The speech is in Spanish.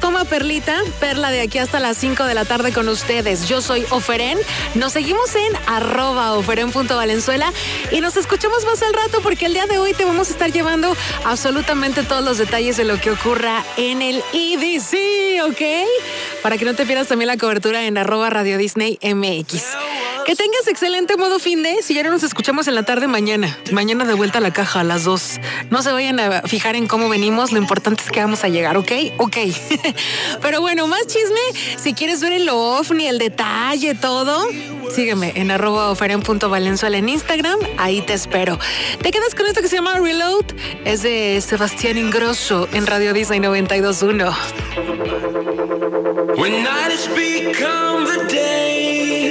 Toma Perlita, Perla de aquí hasta las 5 de la tarde con ustedes. Yo soy Oferen. Nos seguimos en @oferen.valenzuela y nos escuchamos más al rato porque el día de hoy te vamos a estar llevando absolutamente todos los detalles de lo que ocurra en el EDC, ¿ok? Para que no te pierdas también la cobertura en @Radio Disney MX. Que tengas excelente modo fin de. Si ya no nos escuchamos en la tarde, mañana. Mañana de vuelta a la caja a las 2. No se vayan a fijar en cómo venimos. Lo importante es que vamos a llegar, ¿ok? Ok. Pero bueno, más chisme. Si quieres ver el ovni, el detalle, todo, sígueme en @oferen.valenzuela en Instagram. Ahí te espero. Te quedas con esto que se llama Reload. Es de Sebastián Ingrosso en Radio Disney 92.1. When night has become the day